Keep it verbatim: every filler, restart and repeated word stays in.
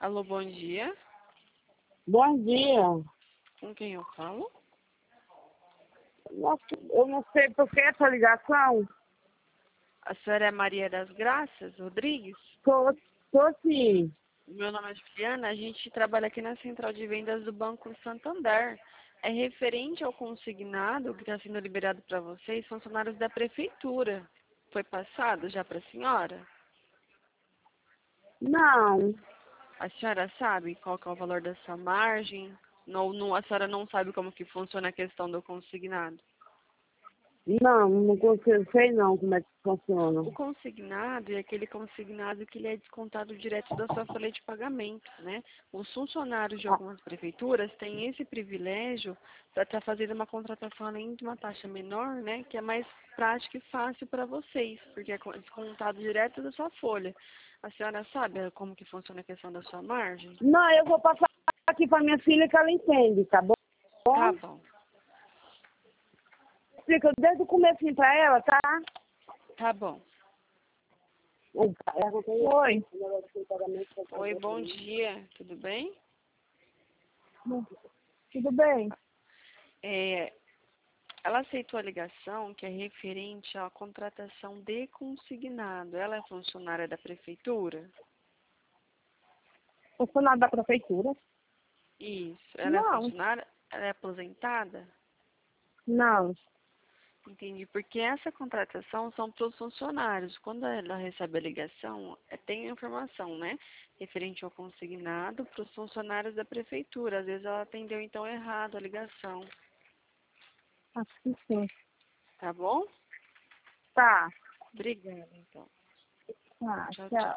Alô, bom dia. Bom dia. Com quem eu falo? Nossa, eu não sei por que essa ligação. A senhora é Maria das Graças Rodrigues? Tô, tô sim. Meu nome é Juliana, a gente trabalha aqui na central de vendas do Banco Santander. É referente ao consignado que está sendo liberado para vocês, funcionários da prefeitura. Foi passado já para a senhora? Não, A senhora sabe qual que é o valor da sua margem? Não, não, a senhora não sabe como que funciona a questão do consignado? não, não consigo, sei não como é que funciona. O consignado é aquele consignado que ele é descontado direto da sua folha de pagamento, né? Os funcionários de Ah, algumas prefeituras têm esse privilégio para estar fazendo uma contratação além de uma taxa menor, né? Que é mais prático e fácil para vocês, porque é co- descontado direto da sua folha. A senhora sabe como que funciona a questão da sua margem? não, eu vou passar aqui para minha filha que ela entende, tá bom? Tá bom, Explica desde o começo para ela, tá? tá bom. Oi. Oi, bom dia, tudo bem? Tudo bem? É, ela aceitou a ligação que é referente à contratação de consignado. Ela é funcionária da prefeitura? Funcionário da prefeitura? Isso. Ela é Não, funcionária? Ela é aposentada? não. Entendi. Porque essa contratação são para os funcionários. Quando ela recebe a ligação, é, tem a informação, né? Referente ao consignado para os funcionários da prefeitura. Às vezes ela atendeu então errado a ligação. Acho que sim. Tá bom? Tá. Obrigada, então. Tá, Tchau, tchau. tchau.